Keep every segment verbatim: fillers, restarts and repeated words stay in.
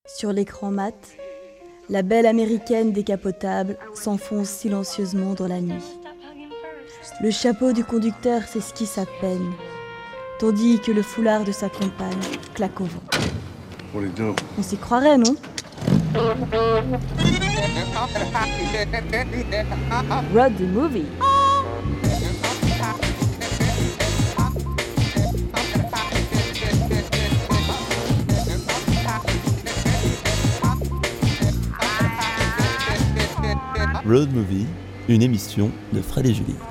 Sur l'écran mat, la belle américaine décapotable s'enfonce silencieusement dans la nuit. Le chapeau du conducteur s'esquisse à peine, tandis que le foulard de sa compagne claque au vent. On s'y croirait, non ? Road the movie. Road Movie, une émission de Fred et Julie.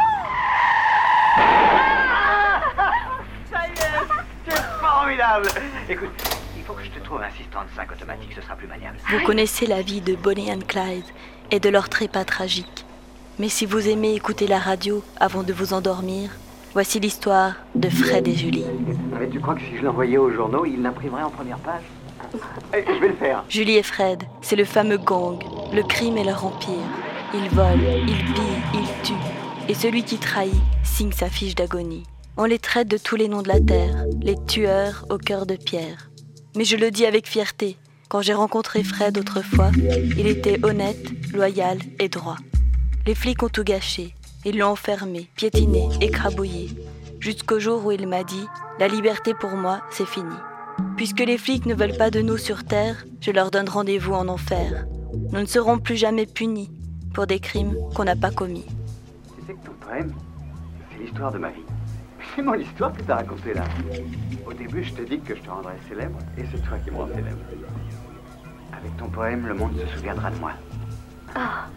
Ça y est, c'est formidable. Écoute, il faut que je te trouve un assistant de cinq automatique, ce sera plus maniable. Vous connaissez la vie de Bonnie and Clyde et de leur trépas tragique. Mais si vous aimez écouter la radio avant de vous endormir, voici l'histoire de Fred et Julie. Mais tu crois que si je l'envoyais aux journaux, ils l'imprimeraient en première page ? Je vais le faire. Julie et Fred, c'est le fameux gang, le crime et leur empire. Ils volent, ils pillent, ils tuent. Et celui qui trahit signe sa fiche d'agonie. On les traite de tous les noms de la terre, les tueurs au cœur de pierre. Mais je le dis avec fierté, quand j'ai rencontré Fred autrefois, il était honnête, loyal et droit. Les flics ont tout gâché, ils l'ont enfermé, piétiné, écrabouillé, jusqu'au jour où il m'a dit « La liberté pour moi, c'est fini ». Puisque les flics ne veulent pas de nous sur terre, je leur donne rendez-vous en enfer. Nous ne serons plus jamais punis pour des crimes qu'on n'a pas commis. Tu sais que ton poème, c'est l'histoire de ma vie. C'est mon histoire que t'as racontée là. Au début, je te dis que je te rendrais célèbre, et c'est toi qui me rends célèbre. Avec ton poème, le monde se souviendra de moi. Ah.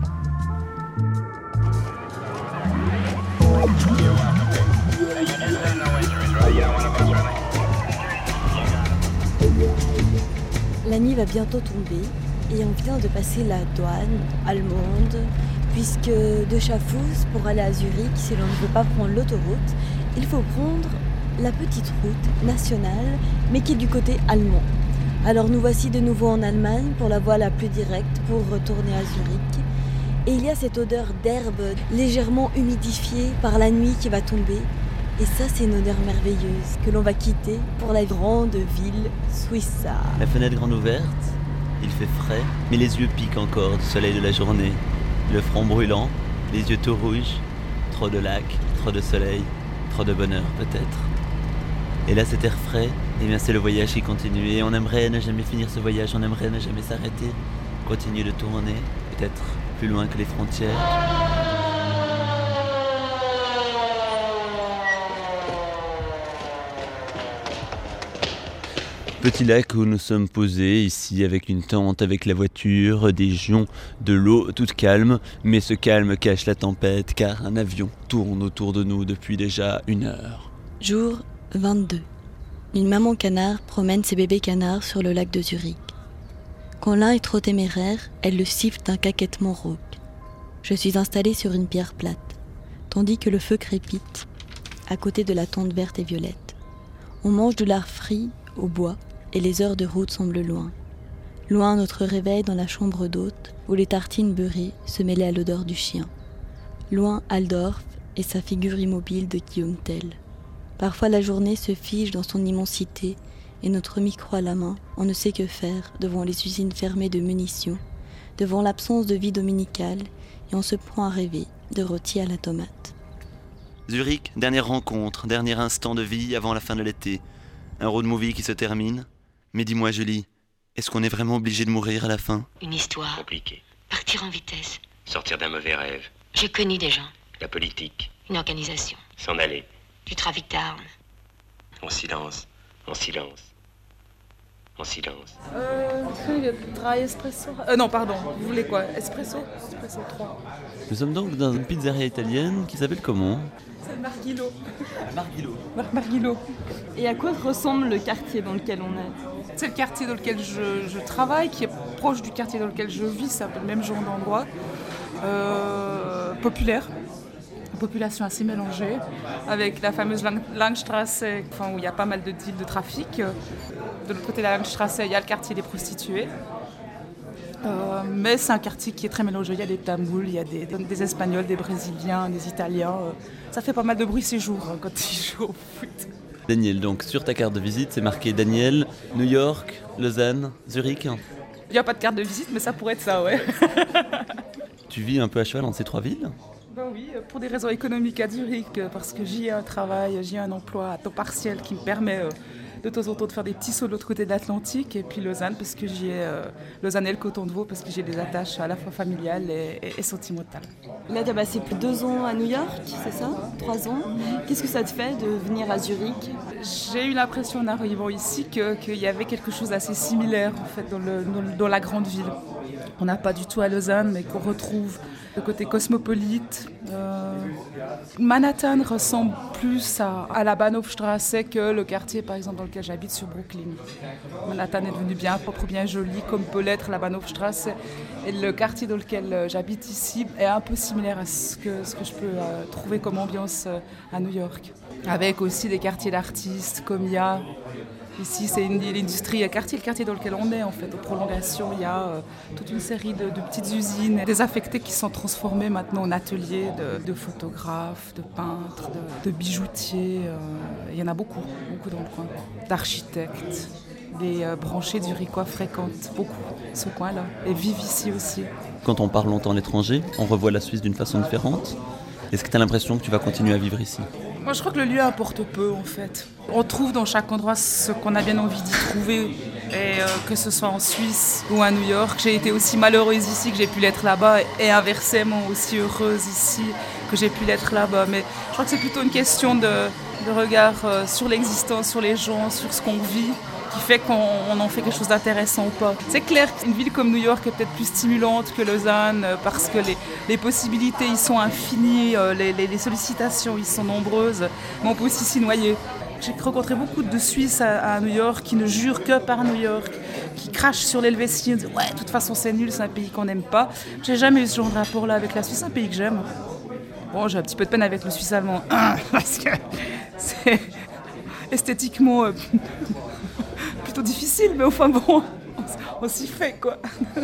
La nuit va bientôt tomber et on vient de passer la douane allemande, puisque de Schaffhouse, pour aller à Zurich, si l'on ne veut pas prendre l'autoroute, il faut prendre la petite route nationale, mais qui est du côté allemand. Alors nous voici de nouveau en Allemagne pour la voie la plus directe pour retourner à Zurich. Et il y a cette odeur d'herbe légèrement humidifiée par la nuit qui va tomber. Et ça, c'est une odeur merveilleuse que l'on va quitter pour la grande ville suisse. La fenêtre grande ouverte, il fait frais, mais les yeux piquent encore du soleil de la journée. Le front brûlant, les yeux tout rouges, trop de lac, trop de soleil, trop de bonheur peut-être. Et là, cet air frais, eh bien c'est le voyage qui continue. Et on aimerait ne jamais finir ce voyage, on aimerait ne jamais s'arrêter, continuer de tourner, peut-être plus loin que les frontières. Petit lac où nous sommes posés, ici avec une tente, avec la voiture, des joncs, de l'eau toute calme. Mais ce calme cache la tempête car un avion tourne autour de nous depuis déjà une heure. Jour vingt-deux. Une maman canard promène ses bébés canards sur le lac de Zurich. Quand l'un est trop téméraire, elle le siffle d'un caquettement rauque. Je suis installée sur une pierre plate, tandis que le feu crépite, à côté de la tente verte et violette. On mange du lard frit au bois, et les heures de route semblent loin. Loin notre réveil dans la chambre d'hôte, où les tartines beurrées se mêlaient à l'odeur du chien. Loin Aldorf et sa figure immobile de Guillaume Tell. Parfois la journée se fige dans son immensité, et notre micro à la main, on ne sait que faire devant les usines fermées de munitions, devant l'absence de vie dominicale, et on se prend à rêver de rôti à la tomate. Zurich, dernière rencontre, dernier instant de vie avant la fin de l'été. Un road movie qui se termine. Mais dis-moi Julie, est-ce qu'on est vraiment obligé de mourir à la fin ? Une histoire. Compliqué. Partir en vitesse. Sortir d'un mauvais rêve. J'ai connu des gens. La politique. Une organisation. S'en aller. Du trafic d'armes. En silence. En silence. En silence. Euh, dry espresso. Euh, non, pardon, vous voulez quoi ? Espresso ? Espresso trois. Nous sommes donc dans une pizzeria italienne qui s'appelle comment ? C'est Marghilo. Marghilo. Mar- Marghilo. Et à quoi ressemble le quartier dans lequel on est ? C'est le quartier dans lequel je, je travaille, qui est proche du quartier dans lequel je vis, c'est un peu le même genre d'endroit. Euh, populaire. Population assez mélangée, avec la fameuse Landstrasse, enfin, où il y a pas mal de deals de trafic. De l'autre côté de la Landstrasse, il y a le quartier des prostituées. Euh, mais c'est un quartier qui est très mélangé. Il y a des Tamouls, il y a des, des Espagnols, des Brésiliens, des Italiens. Ça fait pas mal de bruit ces jours hein, quand ils jouent au foot. Daniel, donc sur ta carte de visite, c'est marqué Daniel, New York, Lausanne, Zurich. Il n'y a pas de carte de visite, mais ça pourrait être ça, ouais. Tu vis un peu à cheval entre ces trois villes ? Ben oui, pour des raisons économiques à Zurich, parce que j'y ai un travail, j'y ai un emploi à temps partiel qui me permet euh, de temps en temps de faire des petits sauts de l'autre côté de l'Atlantique, et puis Lausanne, parce que j'y ai euh, Lausanne et le Coton de Vaud, parce que j'ai des attaches à la fois familiales et, et, et sentimentales. Là, tu as passé plus de deux ans à New York, c'est ça ? Trois ans. Qu'est-ce que ça te fait de venir à Zurich ? J'ai eu l'impression en arrivant ici que, qu'il y avait quelque chose d'assez similaire en fait, dans, le, dans, dans la grande ville. On n'a pas du tout à Lausanne, mais qu'on retrouve le côté cosmopolite. Euh, Manhattan ressemble plus à, à la Bahnhofstrasse que le quartier, par exemple, dans lequel j'habite sur Brooklyn. Manhattan est devenu bien propre, bien joli, comme peut l'être la Bahnhofstrasse. Et le quartier dans lequel j'habite ici est un peu similaire à ce que, ce que je peux euh, trouver comme ambiance euh, à New York. Avec aussi des quartiers d'artistes, comme il y a... Ici, c'est une, l'industrie, un quartier, le quartier dans lequel on est, en fait. Aux prolongations, il y a euh, toute une série de, de petites usines désaffectées qui sont transformées maintenant en ateliers de, de photographes, de peintres, de, de bijoutiers. Euh, il y en a beaucoup, beaucoup dans le coin. D'architectes. Les euh, branchés zurichois fréquentent beaucoup ce coin-là et vivent ici aussi. Quand on part longtemps à l'étranger, on revoit la Suisse d'une façon différente. Est-ce que tu as l'impression que tu vas continuer à vivre ici ? Moi, je crois que le lieu importe peu, en fait. On trouve dans chaque endroit ce qu'on a bien envie d'y trouver, et euh, que ce soit en Suisse ou à New York. J'ai été aussi malheureuse ici que j'ai pu l'être là-bas, et inversement aussi heureuse ici que j'ai pu l'être là-bas. Mais je crois que c'est plutôt une question de, de regard euh, sur l'existence, sur les gens, sur ce qu'on vit, qui fait qu'on on en fait quelque chose d'intéressant ou pas. C'est clair qu'une ville comme New York est peut-être plus stimulante que Lausanne euh, parce que les, les possibilités y sont infinies, euh, les, les, les sollicitations y sont nombreuses, mais on peut aussi s'y noyer. J'ai rencontré beaucoup de Suisses à, à New York qui ne jurent que par New York, qui crachent sur l'Helvétie et disent « Ouais, de toute façon c'est nul, c'est un pays qu'on n'aime pas ». J'ai jamais eu ce genre de rapport-là avec la Suisse, c'est un pays que j'aime. Bon, j'ai un petit peu de peine avec le Suisse allemand, parce que c'est esthétiquement... Euh, plutôt difficile, mais enfin bon, on, on s'y fait quoi.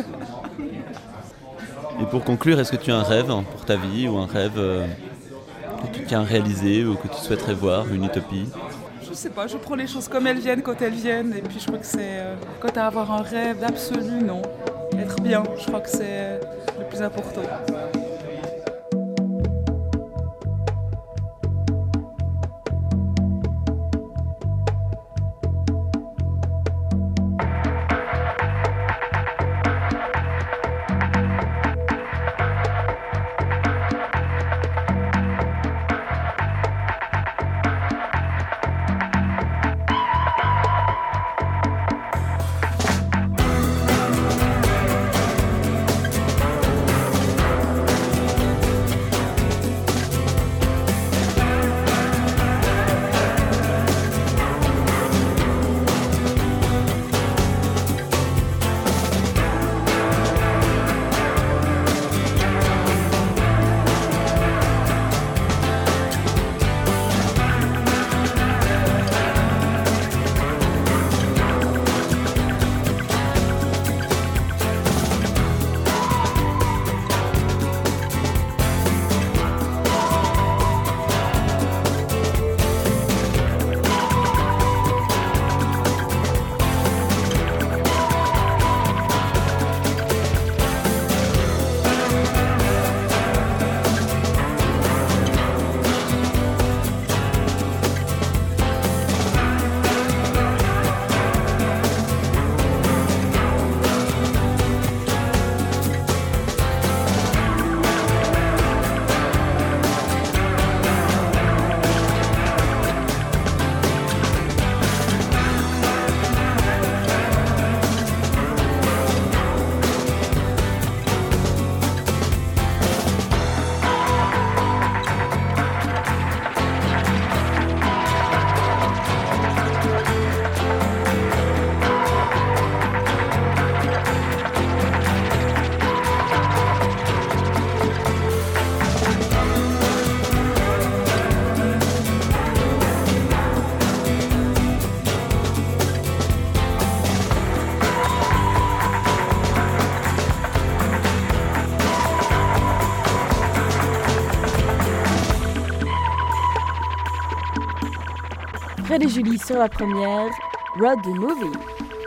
Et pour conclure, est-ce que tu as un rêve pour ta vie ou un rêve euh, que tu tiens à réaliser ou que tu souhaiterais voir, une utopie ? Je sais pas, je prends les choses comme elles viennent quand elles viennent et puis je crois que c'est euh, quand à avoir un rêve absolu, non. Être bien, je crois que c'est le plus important. Fred et Julie sur la première, Road the Movie.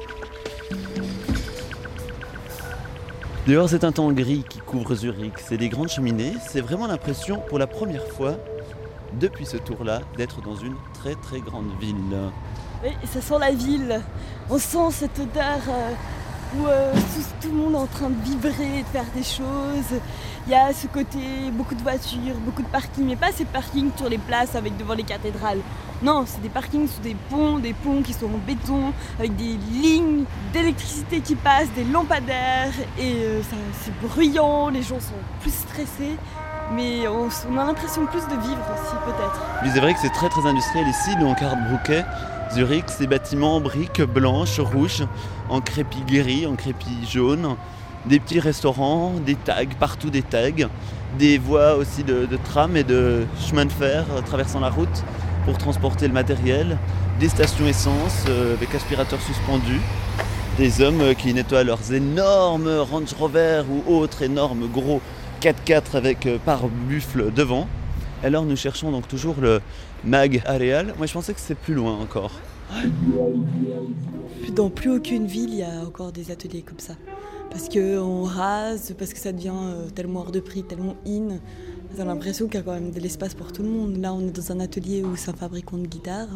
Dehors, c'est un temps gris qui couvre Zurich. C'est des grandes cheminées. C'est vraiment l'impression, pour la première fois, depuis ce tour-là, d'être dans une très très grande ville. Oui, ça sent la ville. On sent cette odeur euh, où euh, tout, tout le monde est en train de vibrer, de faire des choses. Il y a ce côté, beaucoup de voitures, beaucoup de parkings, mais pas ces parkings sur les places avec devant les cathédrales. Non, c'est des parkings sous des ponts, des ponts qui sont en béton, avec des lignes d'électricité qui passent, des lampadaires, et euh, ça, c'est bruyant, les gens sont plus stressés, mais on, on a l'impression plus de vivre aussi peut-être. Mais c'est vrai que c'est très très industriel ici, nous en Cardbrouquet, Zurich, ces bâtiments en briques blanches, rouges, en crépi gris, en crépi jaune, des petits restaurants, des tags, partout des tags, des voies aussi de, de tram et de chemin de fer euh, traversant la route pour transporter le matériel, des stations essence euh, avec aspirateurs suspendus, des hommes euh, qui nettoient leurs énormes Range Rover ou autres énormes gros quatre-quatre avec euh, pare-buffle devant. Alors nous cherchons donc toujours le Mag Areal. Moi je pensais que c'était plus loin encore. Dans plus aucune ville, il y a encore des ateliers comme ça. Parce qu'on rase, parce que ça devient euh, tellement hors de prix, tellement in. On a l'impression qu'il y a quand même de l'espace pour tout le monde. Là, on est dans un atelier où c'est un fabricant de guitare.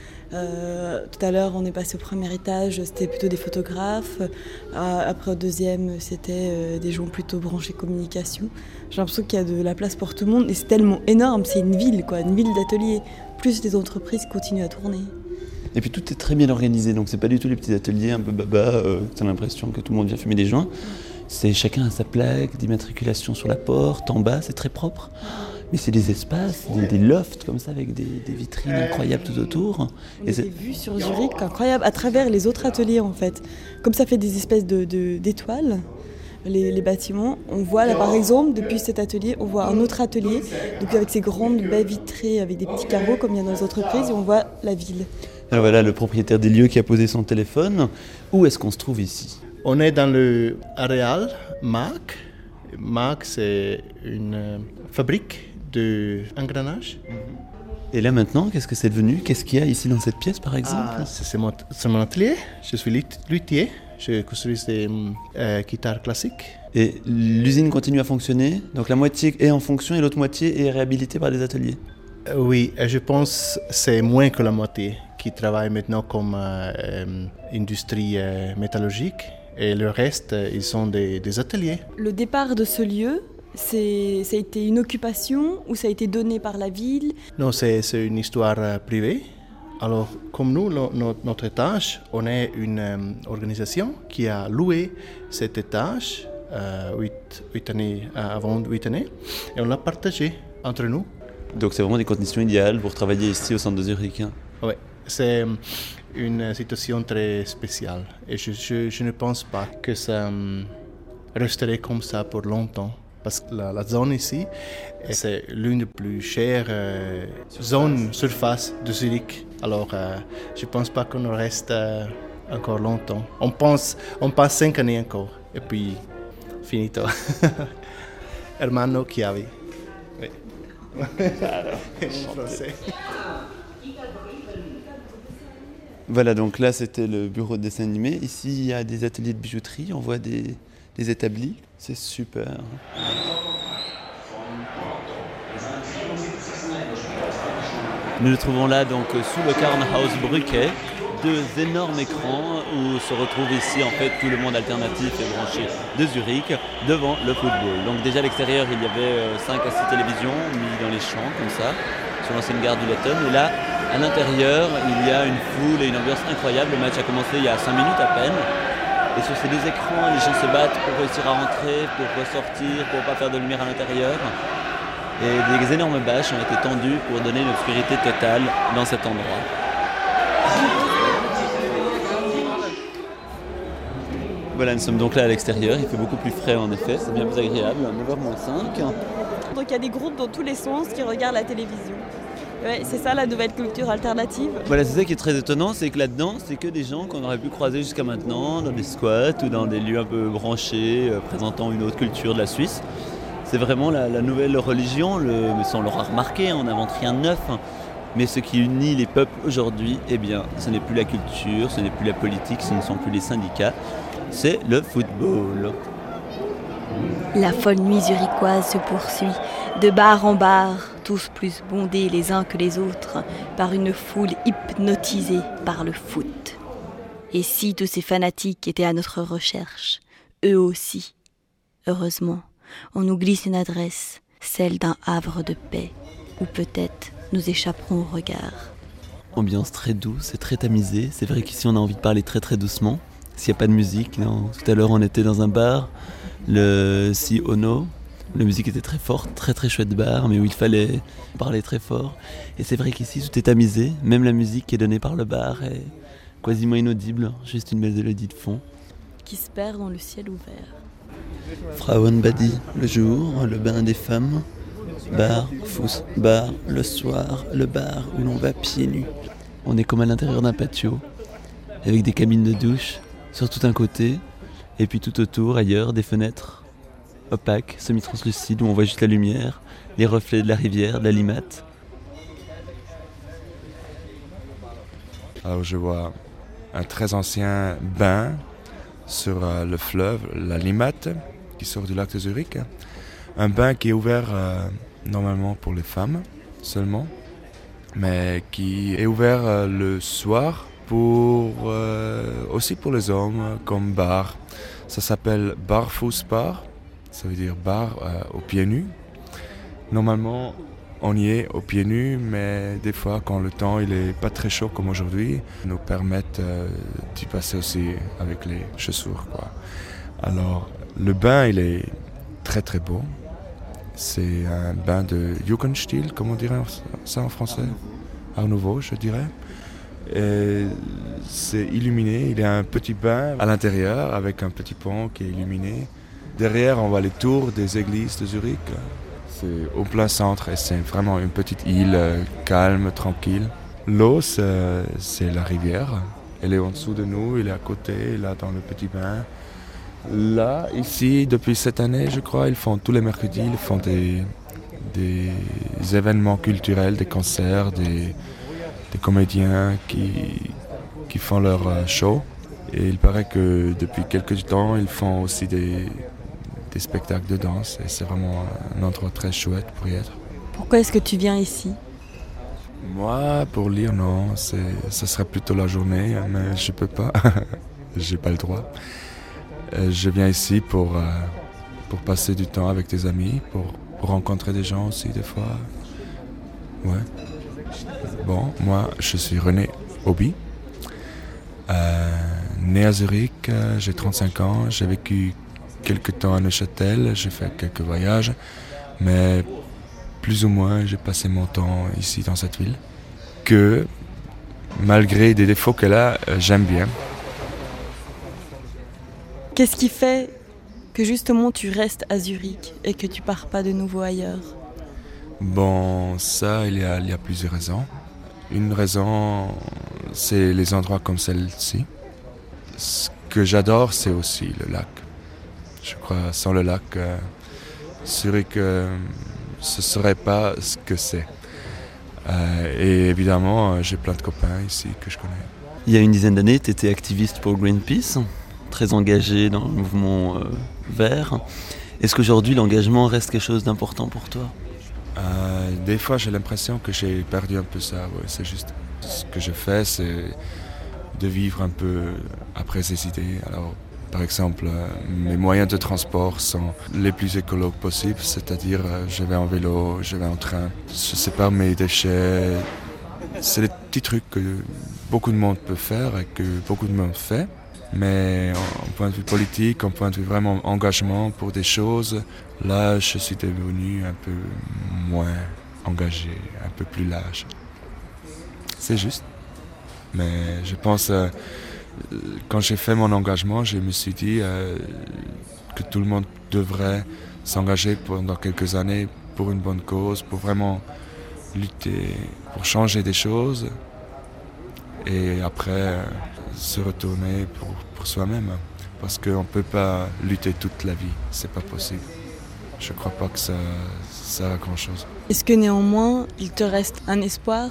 Euh, tout à l'heure, on est passé au premier étage, c'était plutôt des photographes. Euh, après, au deuxième, c'était euh, des gens plutôt branchés communication. J'ai l'impression qu'il y a de la place pour tout le monde. Et c'est tellement énorme, c'est une ville, quoi, une ville d'ateliers. Plus les entreprises continuent à tourner. Et puis tout est très bien organisé, donc c'est pas du tout les petits ateliers un peu baba, euh, t'as l'impression que tout le monde vient fumer des joints. C'est chacun a sa plaque, d'immatriculation sur la porte, en bas, c'est très propre. Mais c'est des espaces, des, des lofts comme ça, avec des, des vitrines incroyables tout autour. On a des vues sur Zurich incroyables, à travers les autres ateliers en fait. Comme ça fait des espèces de, de, d'étoiles, les, les bâtiments. On voit là par exemple, depuis cet atelier, on voit un autre atelier, donc avec ces grandes baies vitrées, avec des petits carreaux comme il y a dans les entreprises, et on voit la ville. Alors voilà le propriétaire des lieux qui a posé son téléphone. Où est-ce qu'on se trouve ici ? On est dans le Areal Mag. Mag, c'est une euh, fabrique d'engrenages. Et là maintenant, qu'est-ce que c'est devenu ? Qu'est-ce qu'il y a ici dans cette pièce par exemple ? Ah, c'est, c'est, mon, c'est mon atelier. Je suis luthier. Je construis des euh, guitares classiques. Et l'usine continue à fonctionner ? Donc la moitié est en fonction et l'autre moitié est réhabilitée par des ateliers ? euh, Oui, je pense que c'est moins que la moitié qui travaille maintenant comme euh, euh, industrie euh, métallurgique. Et le reste, ils sont des, des ateliers. Le départ de ce lieu, c'est, ça a été une occupation ou ça a été donné par la ville ? Non, c'est, c'est une histoire euh, privée. Alors, comme nous, no, no, notre étage, on est une euh, organisation qui a loué cet étage euh, huit, huit années, euh, avant huit années et on l'a partagé entre nous. Donc c'est vraiment des conditions idéales pour travailler ici au centre de Zurich. Hein. Oui, c'est une situation très spéciale et je, je, je ne pense pas que ça um, resterait comme ça pour longtemps parce que la, la zone ici, c'est l'une des plus chères euh, zones surface de Zurich. Alors euh, je ne pense pas qu'on reste euh, encore longtemps. On pense, on passe cinq années encore et puis finito. Hermano Chiavi. Oui. français. Voilà, donc là c'était le bureau de dessin animé. Ici il y a des ateliers de bijouterie, on voit des, des établis, c'est super. Nous nous trouvons là donc sous le Karnhaus Brücke, deux énormes écrans où se retrouve ici en fait tout le monde alternatif et branché de Zurich devant le football. Donc déjà à l'extérieur il y avait cinq à six télévisions mises dans les champs comme ça, sur l'ancienne gare du Letton. Et là, à l'intérieur, il y a une foule et une ambiance incroyable. Le match a commencé il y a cinq minutes à peine. Et sur ces deux écrans, les gens se battent pour réussir à rentrer, pour ressortir, pour ne pas faire de lumière à l'intérieur. Et des énormes bâches ont été tendues pour donner une obscurité totale dans cet endroit. Voilà, nous sommes donc là à l'extérieur. Il fait beaucoup plus frais en effet, c'est bien plus agréable, neuf heures moins cinq. Donc il y a des groupes dans tous les sens qui regardent la télévision. Ouais, c'est ça la nouvelle culture alternative. Voilà, c'est ça qui est très étonnant, c'est que là-dedans, c'est que des gens qu'on aurait pu croiser jusqu'à maintenant dans des squats ou dans des lieux un peu branchés, euh, présentant une autre culture de la Suisse. C'est vraiment la, la nouvelle religion, le, mais ça on l'aura remarqué, on n'invente rien de neuf. Mais ce qui unit les peuples aujourd'hui, eh bien, ce n'est plus la culture, ce n'est plus la politique, ce ne sont plus les syndicats, c'est le football. La folle nuit zurichoise se poursuit, de bar en bar, tous plus bondés les uns que les autres, par une foule hypnotisée par le foot. Et si tous ces fanatiques étaient à notre recherche, eux aussi, heureusement, on nous glisse une adresse, celle d'un havre de paix, où peut-être nous échapperons au regard. Ambiance très douce et très tamisée. C'est vrai qu'ici on a envie de parler très très doucement. S'il n'y a pas de musique, non. Tout à l'heure on était dans un bar, le Si Ono. La musique était très forte, très très chouette bar, mais où il fallait parler très fort. Et c'est vrai qu'ici tout est tamisé, même la musique qui est donnée par le bar est quasiment inaudible, juste une mélodie de fond. Qui se perd dans le ciel ouvert. Frauenbadi, le jour, le bain des femmes. Bar, Fuß, bar, le soir, le bar où l'on va pieds nus. On est comme à l'intérieur d'un patio, avec des cabines de douche sur tout un côté, et puis tout autour, ailleurs, des fenêtres opaques, semi-translucides, où on voit juste la lumière, les reflets de la rivière, de la Limmat. Alors je vois un très ancien bain sur euh, le fleuve, la Limmat, qui sort du lac de Zurich. Un bain qui est ouvert euh, normalement pour les femmes seulement, mais qui est ouvert euh, le soir pour, euh, aussi pour les hommes comme bar. Ça s'appelle Barfußbar, ça veut dire bar euh, aux pieds nus. Normalement on y est aux pieds nus, mais des fois quand le temps il est pas très chaud comme aujourd'hui, nous permettent euh, d'y passer aussi avec les chaussures, quoi. Alors le bain il est très très beau. C'est un bain de Jugendstil, comment on dirait ça en français? Art Nouveau, je dirais. Et c'est illuminé, il y a un petit bain à l'intérieur avec un petit pont qui est illuminé. Derrière, on voit les tours des églises de Zurich. C'est au plein centre et c'est vraiment une petite île euh, calme, tranquille. L'eau, c'est, c'est la rivière. Elle est en dessous de nous, elle est à côté, là dans le petit bain. Là, ici, depuis cette année, je crois, ils font tous les mercredis, ils font des, des événements culturels, des concerts, des, des comédiens qui, qui font leur show. Et il paraît que depuis quelques temps, ils font aussi des, des spectacles de danse. Et c'est vraiment un endroit très chouette pour y être. Pourquoi est-ce que tu viens ici? Moi, pour lire, non. C'est, ça serait plutôt la journée, mais je peux pas. J'ai pas le droit. Je viens ici pour, euh, pour passer du temps avec des amis, pour, pour rencontrer des gens aussi des fois. Ouais. Bon, moi je suis René Hobby, euh, né à Zurich, euh, j'ai trente-cinq ans, j'ai vécu quelques temps à Neuchâtel, j'ai fait quelques voyages, mais plus ou moins j'ai passé mon temps ici dans cette ville, que malgré des défauts qu'elle a, euh, j'aime bien. Qu'est-ce qui fait que justement tu restes à Zurich et que tu pars pas de nouveau ailleurs? Bon, ça, il y a, il y a plusieurs raisons. Une raison, c'est les endroits comme celle-ci. Ce que j'adore, c'est aussi le lac. Je crois, sans le lac, euh, Zurich, euh, ce serait pas ce que c'est. Euh, et évidemment, j'ai plein de copains ici que je connais. Il y a une dizaine d'années, tu étais activiste pour Greenpeace, très engagé dans le mouvement euh, vert. Est-ce qu'aujourd'hui l'engagement reste quelque chose d'important pour toi? euh, Des fois j'ai l'impression que j'ai perdu un peu ça. Ouais, c'est juste ce que je fais, c'est de vivre un peu après ses idées. Alors, par exemple, euh, mes moyens de transport sont les plus écologues possibles, c'est-à-dire euh, je vais en vélo, je vais en train, je sépare mes déchets. C'est des petits trucs que beaucoup de monde peut faire et que beaucoup de monde fait. Mais en point de vue politique, en point de vue vraiment engagement pour des choses, là je suis devenu un peu moins engagé, un peu plus lâche. C'est juste. Mais je pense, euh, quand j'ai fait mon engagement, je me suis dit euh, que tout le monde devrait s'engager pendant quelques années pour une bonne cause, pour vraiment lutter, pour changer des choses. Et après, euh, se retourner pour, pour soi-même. Parce qu'on ne peut pas lutter toute la vie, c'est pas possible. Je ne crois pas que ça sert à grand-chose. Est-ce que néanmoins, il te reste un espoir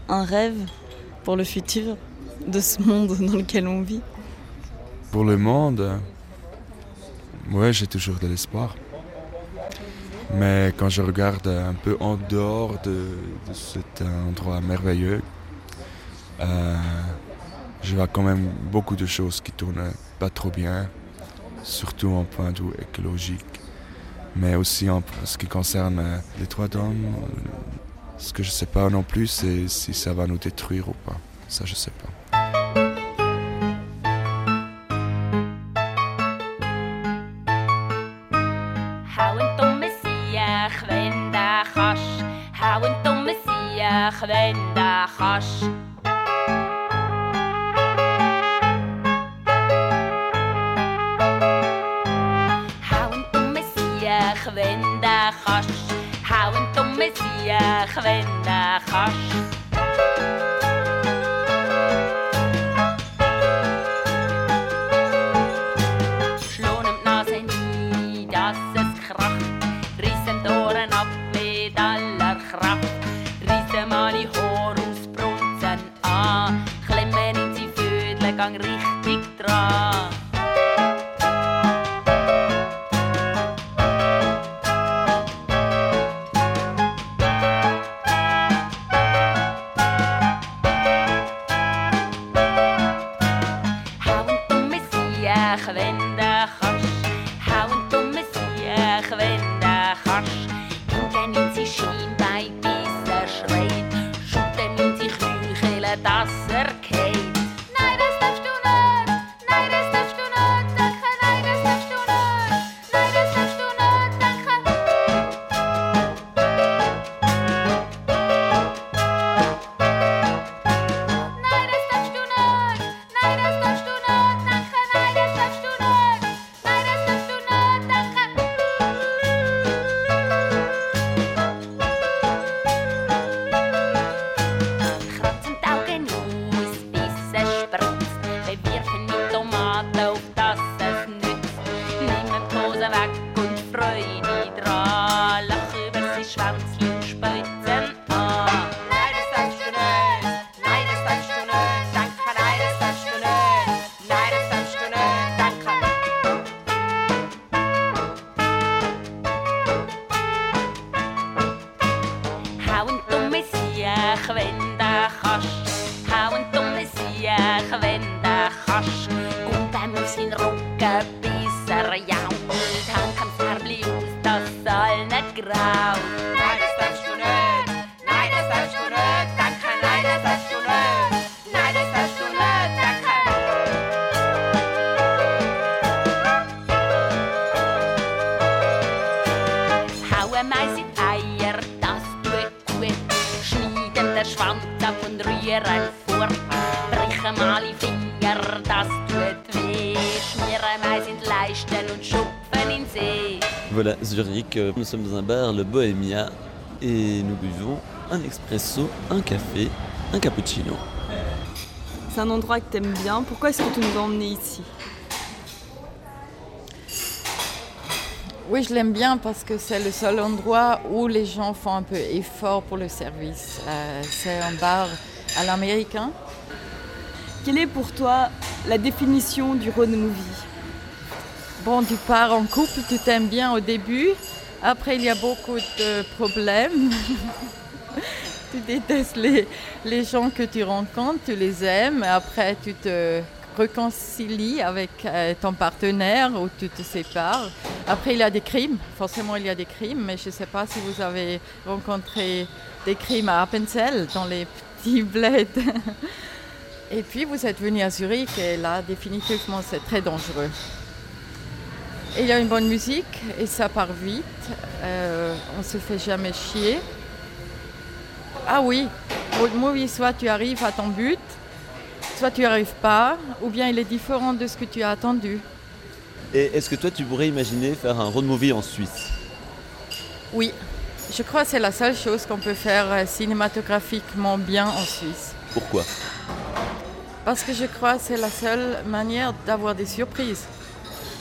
un rêve pour le futur de ce monde dans lequel on vit? Pour le monde, ouais, j'ai toujours de l'espoir. Mais quand je regarde un peu en dehors de, de cet endroit merveilleux, euh, je vois quand même beaucoup de choses qui tournent pas trop bien, surtout en point de vue écologique, mais aussi en ce qui concerne les droits d'homme. Ce que je sais pas non plus, c'est si ça va nous détruire ou pas. Ça, je sais pas. Voilà, Zurich, nous sommes dans un bar, le Bohemia, et nous buvons un expresso, un café, un cappuccino. C'est un endroit que t'aimes bien, pourquoi est-ce que tu nous as emmenés ici? Oui, je l'aime bien parce que c'est le seul endroit où les gens font un peu effort pour le service. Euh, c'est un bar à l'américain. Quelle est pour toi la définition du road movie? Bon, tu pars en couple, tu t'aimes bien au début. Après, il y a beaucoup de problèmes. Tu détestes les, les gens que tu rencontres, tu les aimes. Après, tu te réconcilies avec euh, ton partenaire ou tu te sépares. Après, il y a des crimes. Forcément, il y a des crimes. Mais je ne sais pas si vous avez rencontré des crimes à Appenzell, dans les petits bleds. Et puis, vous êtes venu à Zurich et là, définitivement, c'est très dangereux. Et il y a une bonne musique et ça part vite. Euh, on ne se fait jamais chier. Ah oui, road movie, soit tu arrives à ton but, soit tu n'y arrives pas, ou bien il est différent de ce que tu as attendu. Et est-ce que toi, tu pourrais imaginer faire un road movie en Suisse? Oui, je crois que c'est la seule chose qu'on peut faire cinématographiquement bien en Suisse. Pourquoi? Parce que je crois que c'est la seule manière d'avoir des surprises.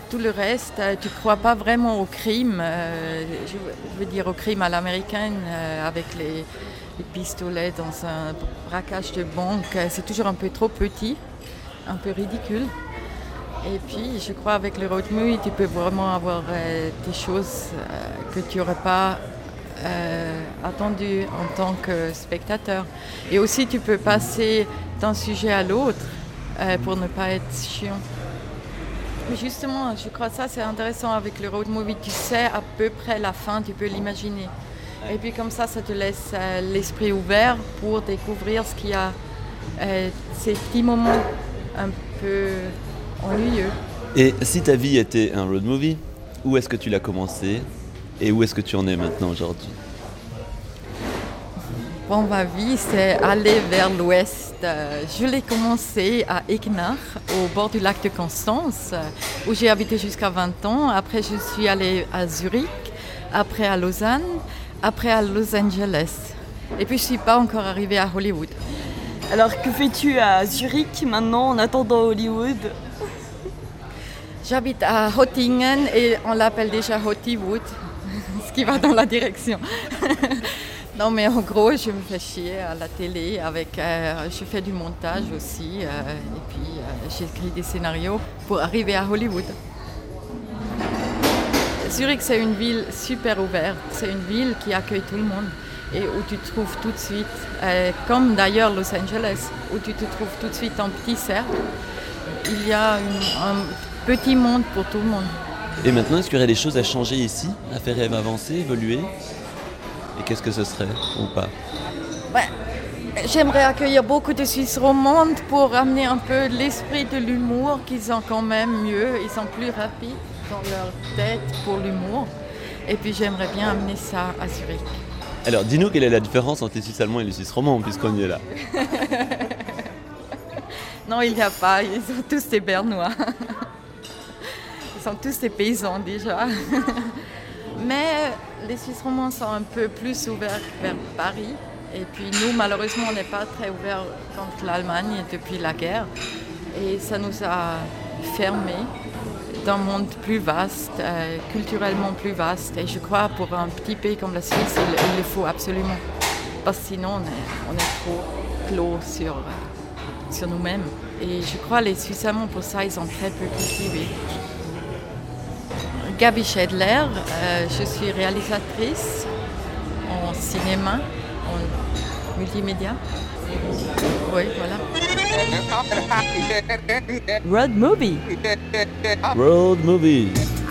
tout le reste, tu ne crois pas vraiment au crime, euh, je veux dire au crime à l'américaine, euh, avec les, les pistolets dans un braquage de banque. C'est toujours un peu trop petit, un peu ridicule. Et puis, je crois avec le road movie, tu peux vraiment avoir euh, des choses euh, que tu n'aurais pas euh, attendues en tant que spectateur. Et aussi, tu peux passer d'un sujet à l'autre euh, pour ne pas être chiant. Mais justement, je crois que ça c'est intéressant avec le road movie. Tu sais à peu près la fin, tu peux l'imaginer. Et puis comme ça, ça te laisse euh, l'esprit ouvert pour découvrir ce qu'il y a, euh, ces petits moments un peu ennuyeux. Et si ta vie était un road movie, où est-ce que tu l'as commencé et où est-ce que tu en es maintenant aujourd'hui? Bon, ma vie, c'est aller vers l'ouest. Je l'ai commencé à Eikenach, au bord du lac de Constance, où j'ai habité jusqu'à vingt ans. Après, je suis allée à Zurich, après à Lausanne, après à Los Angeles. Et puis, je ne suis pas encore arrivée à Hollywood. Alors, que fais-tu à Zurich maintenant en attendant Hollywood? J'habite à Hottingen et on l'appelle déjà Hollywood, ce qui va dans la direction. Non, mais en gros, je me fais chier à la télé. Avec, euh, je fais du montage aussi. Euh, et puis, euh, j'écris des scénarios pour arriver à Hollywood. Zurich, c'est une ville super ouverte. C'est une ville qui accueille tout le monde et où tu te trouves tout de suite, euh, comme d'ailleurs Los Angeles, où tu te trouves tout de suite en petit cercle. Il y a une, un petit monde pour tout le monde. Et maintenant, est-ce qu'il y aurait des choses à changer ici, à faire avancer, évoluer? Et qu'est-ce que ce serait ou pas? Ouais. J'aimerais accueillir beaucoup de Suisses romandes pour amener un peu l'esprit de l'humour qu'ils ont quand même mieux. Ils sont plus rapides dans leur tête pour l'humour. Et puis j'aimerais bien amener ça à Zurich. Alors dis-nous quelle est la différence entre les Suisses allemands et les Suisses romands puisqu'on y est là. Non, il n'y a pas. Ils sont tous des Bernois. Ils sont tous des paysans déjà. Mais les Suisses romands sont un peu plus ouverts vers Paris. Et puis nous, malheureusement, on n'est pas très ouverts contre l'Allemagne depuis la guerre. Et ça nous a fermés d'un monde plus vaste, euh, culturellement plus vaste. Et je crois pour un petit pays comme la Suisse, il, il le faut absolument. Parce que sinon, on est, on est trop clos sur, euh, sur nous-mêmes. Et je crois que les Suisses allemands, pour ça, ils sont très peu cultivés. Gabi Schädler, euh, je suis réalisatrice en cinéma, en multimédia. Oui, voilà. Road movie. Road movie.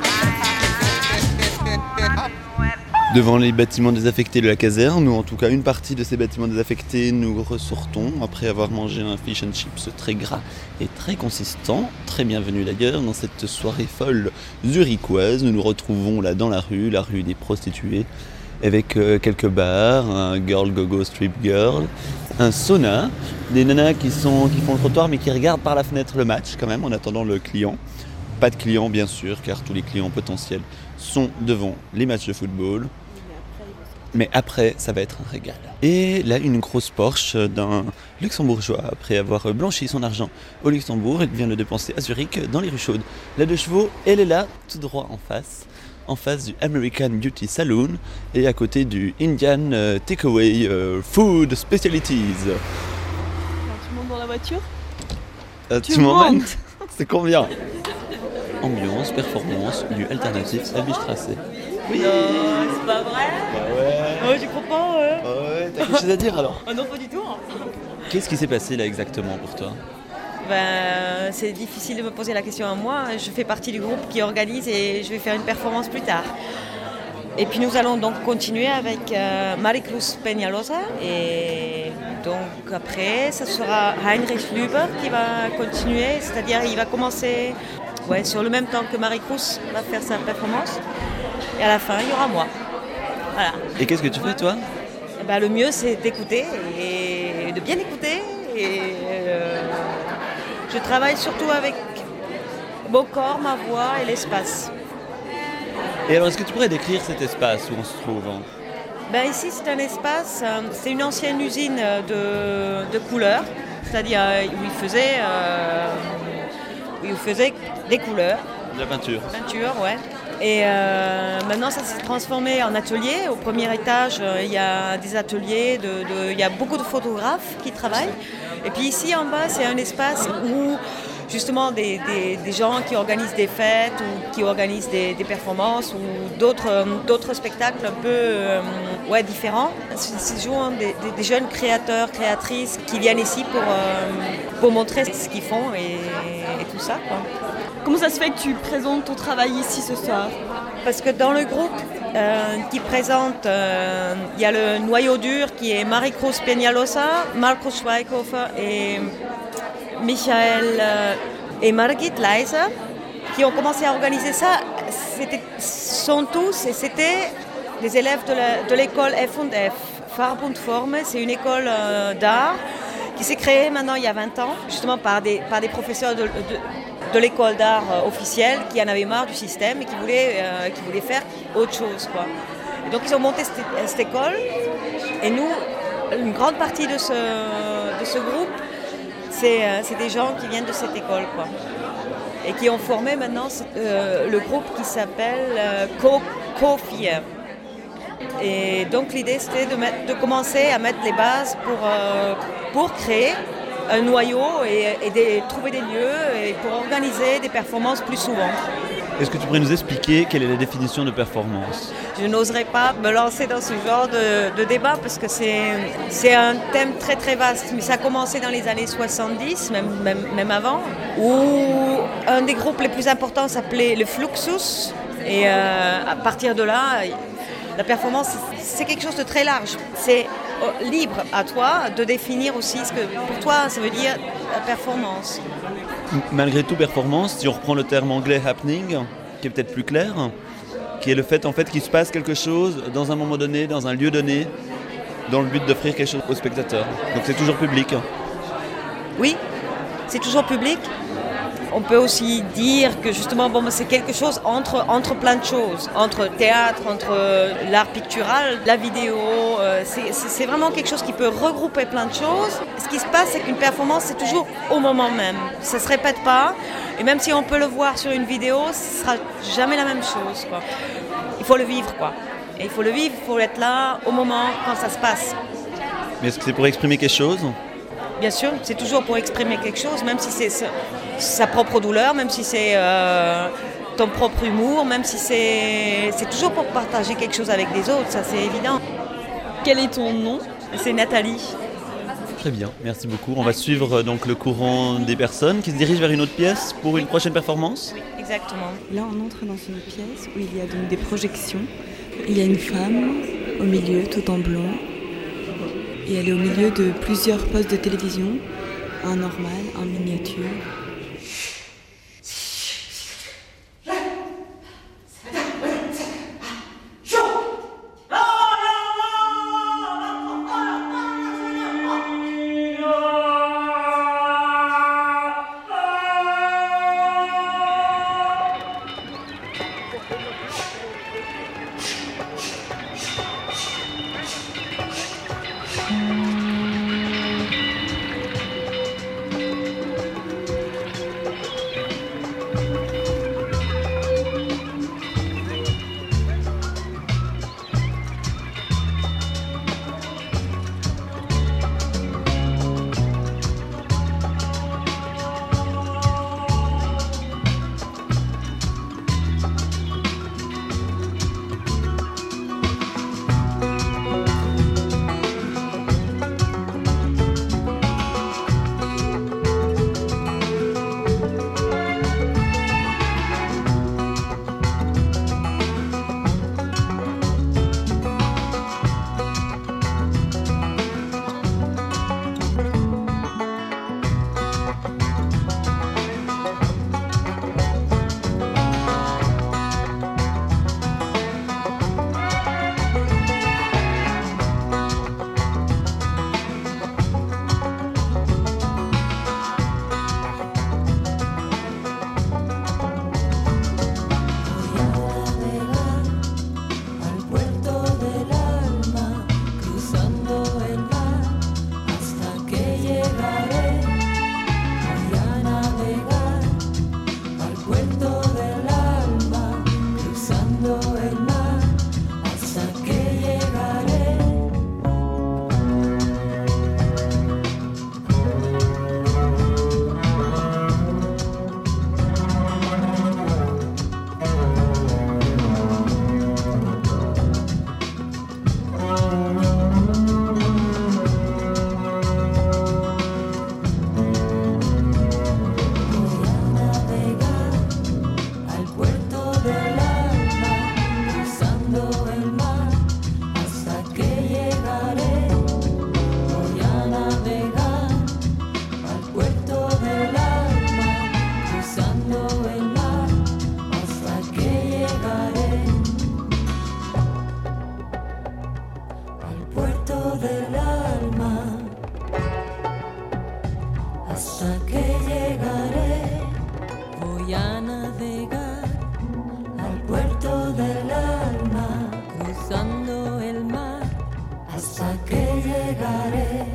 Devant les bâtiments désaffectés de la caserne, ou en tout cas une partie de ces bâtiments désaffectés, nous ressortons après avoir mangé un fish and chips très gras et très consistant. Très bienvenue d'ailleurs dans cette soirée folle zurichoise. Nous nous retrouvons là dans la rue, la rue des prostituées, avec euh, quelques bars, un girl go-go strip girl, un sauna, des nanas qui, sont, qui font le trottoir mais qui regardent par la fenêtre le match quand même en attendant le client. Pas de clients bien sûr, car tous les clients potentiels sont devant les matchs de football. Mais après, ça va être un régal. Et là, une grosse Porsche d'un luxembourgeois. Après avoir blanchi son argent au Luxembourg, il vient le dépenser à Zurich, dans les rues chaudes. La deux chevaux, elle est là, tout droit en face. En face du American Beauty Saloon et à côté du Indian euh, Takeaway euh, Food Specialties. Alors, tu montes dans la voiture? euh, Tu, tu m'emmènes? montes. C'est combien? Ambiance, performance, lieu alternatif, Elbe-Straße. Oui. Non, c'est pas vrai. Bah ouais. Oh, tu crois pas, ouais. Bah ouais, t'as quelque chose à dire alors? Oh non, pas du tout. Hein. Qu'est-ce qui s'est passé là exactement pour toi? Ben, c'est difficile de me poser la question à moi. Je fais partie du groupe qui organise et je vais faire une performance plus tard. Et puis nous allons donc continuer avec euh, Maricruz Peñalosa. Et donc après, ce sera Heinrich Lüber qui va continuer. C'est-à-dire il va commencer ouais, sur le même temps que Maricruz va faire sa performance. Et à la fin, il y aura moi. Voilà. Et qu'est-ce que tu fais toi? Et ben, le mieux, c'est d'écouter et de bien écouter. Et euh, je travaille surtout avec mon corps, ma voix et l'espace. Et alors, est-ce que tu pourrais décrire cet espace où on se trouve hein? Ben, ici, c'est un espace, c'est une ancienne usine de, de couleurs, c'est-à-dire où ils faisaient, euh, où ils faisaient des couleurs. De la peinture. Peinture, ouais. Et euh, maintenant, ça s'est transformé en atelier. Au premier étage, euh, il y a des ateliers, de, de, il y a beaucoup de photographes qui travaillent. Et puis ici, en bas, c'est un espace où justement des, des, des gens qui organisent des fêtes ou qui organisent des, des performances ou d'autres, d'autres spectacles un peu euh, ouais, différents. C'est souvent des, des, des jeunes créateurs, créatrices qui viennent ici pour, euh, pour montrer ce qu'ils font et, et tout ça, quoi. Comment ça se fait que tu présentes ton travail ici ce soir? Parce que dans le groupe euh, qui présente, il euh, y a le noyau dur qui est Maricruz Peñalosa, Markus Schweighofer et Michael euh, et Margit Leiser qui ont commencé à organiser ça. C'était, sont tous et c'était des élèves de, la, de l'école F und F, Farb und Forme. C'est une école euh, d'art qui s'est créée maintenant il y a vingt ans, justement par des, par des professeurs de, de, de l'école d'art euh, officielle qui en avaient marre du système et qui voulaient, euh, qui voulaient faire autre chose, quoi. Et donc ils ont monté cette, cette école et nous, une grande partie de ce, de ce groupe, c'est, euh, c'est des gens qui viennent de cette école, quoi. Et qui ont formé maintenant euh, le groupe qui s'appelle euh, Co-Fie. Et donc l'idée c'était de, mettre, de commencer à mettre les bases pour, euh, pour créer un noyau et, et des, trouver des lieux et pour organiser des performances plus souvent. Est-ce que tu pourrais nous expliquer quelle est la définition de performance ? Je n'oserais pas me lancer dans ce genre de, de débat parce que c'est, c'est un thème très très vaste. Mais ça a commencé dans les années soixante-dix, même, même, même avant, où un des groupes les plus importants s'appelait le Fluxus. Et euh, à partir de là, la performance, c'est quelque chose de très large. C'est libre à toi de définir aussi ce que pour toi ça veut dire la performance. Malgré tout, performance, si on reprend le terme anglais happening, qui est peut-être plus clair, qui est le fait en fait qu'il se passe quelque chose dans un moment donné, dans un lieu donné, dans le but d'offrir quelque chose aux spectateurs. Donc c'est toujours public. Oui, c'est toujours public. On peut aussi dire que justement, bon, c'est quelque chose entre, entre plein de choses, entre théâtre, entre l'art pictural, la vidéo. Euh, c'est, c'est vraiment quelque chose qui peut regrouper plein de choses. Ce qui se passe, c'est qu'une performance, c'est toujours au moment même. Ça ne se répète pas. Et même si on peut le voir sur une vidéo, ce ne sera jamais la même chose, quoi. Il faut le vivre, quoi. Et il faut le vivre, il faut être là au moment quand ça se passe. Mais est-ce que c'est pour exprimer quelque chose ? Bien sûr, c'est toujours pour exprimer quelque chose, même si c'est sa propre douleur, même si c'est euh, ton propre humour, même si c'est, c'est toujours pour partager quelque chose avec des autres, ça c'est évident. Quel est ton nom ? C'est Nathalie. Très bien, merci beaucoup. On va suivre donc le courant des personnes qui se dirigent vers une autre pièce pour une prochaine performance. Oui, exactement. Là, on entre dans une pièce où il y a donc des projections. Il y a une femme au milieu, tout en blond. Et elle est au milieu de plusieurs postes de télévision, un normal, un miniature. voy a navegar al puerto del alma, cruzando el mar hasta que llegaré.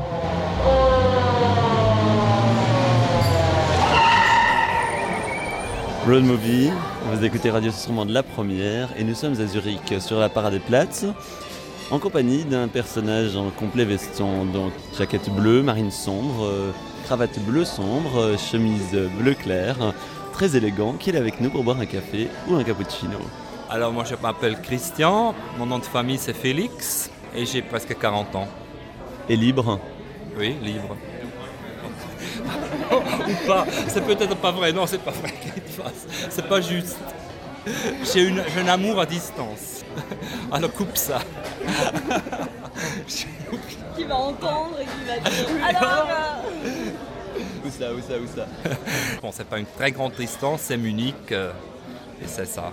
Road Movie, vous écoutez Radio Sûrement de la Première et nous sommes à Zurich sur la Paradeplatz en compagnie d'un personnage en complet veston, donc jaquette bleue, marine sombre, euh, cravate bleu sombre, euh, chemise bleu clair, très élégant, qui est avec nous pour boire un café ou un cappuccino. Alors moi je m'appelle Christian, mon nom de famille c'est Félix et j'ai presque quarante ans. Et libre? Oui, libre. Ou pas, c'est peut-être pas vrai, non c'est pas vrai qu'il fasse, c'est pas juste. J'ai, une, j'ai un amour à distance, alors coupe ça. Qui va entendre et qui va dire alors Où ça, où ça, où ça? Bon, c'est pas une très grande distance, c'est Munich euh, et c'est ça.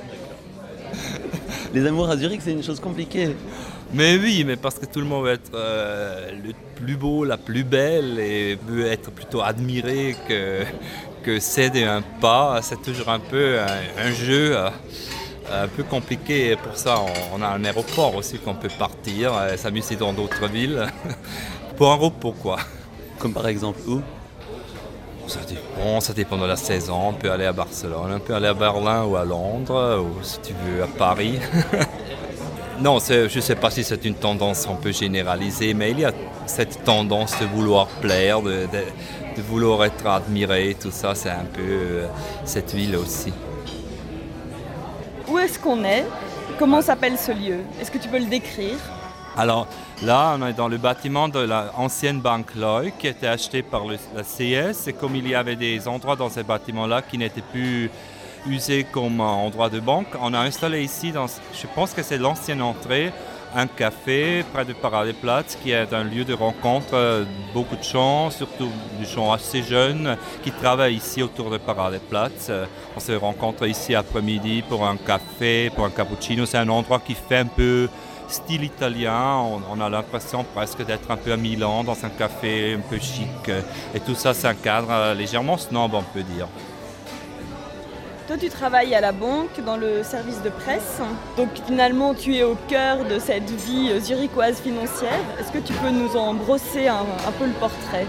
Les amours à Zurich, c'est une chose compliquée. Mais oui, mais parce que tout le monde veut être euh, le plus beau, la plus belle et veut être plutôt admiré que, que céder un pas. C'est toujours un peu un, un jeu euh, un peu compliqué et pour ça on, on a un aéroport aussi qu'on peut partir et s'amuser dans d'autres villes. Pour un repos quoi. Comme par exemple où? Ça dépend, ça dépend de la saison. On peut aller à Barcelone, on peut aller à Berlin ou à Londres ou si tu veux à Paris. Non, c'est, je ne sais pas si c'est une tendance un peu généralisée, mais il y a cette tendance de vouloir plaire, de, de, de vouloir être admiré, tout ça, c'est un peu euh, cette ville aussi. Où est-ce qu'on est? Comment s'appelle ce lieu? Est-ce que tu peux le décrire? Alors là, on est dans le bâtiment de l'ancienne banque Loy qui a été acheté par le, la C S et comme il y avait des endroits dans ce bâtiment-là qui n'étaient plus usé comme endroit de banque. On a installé ici, dans, je pense que c'est l'ancienne entrée, un café près de Paradeplatz qui est un lieu de rencontre. Beaucoup de gens, surtout des gens assez jeunes qui travaillent ici autour de Paradeplatz. On se rencontre ici après-midi pour un café, pour un cappuccino. C'est un endroit qui fait un peu style italien. On, on a l'impression presque d'être un peu à Milan dans un café un peu chic. Et tout ça, c'est un cadre légèrement snob, on peut dire. Toi, tu travailles à la banque, dans le service de presse. Donc finalement, tu es au cœur de cette vie zurichoise financière. Est-ce que tu peux nous en brosser un, un peu le portrait?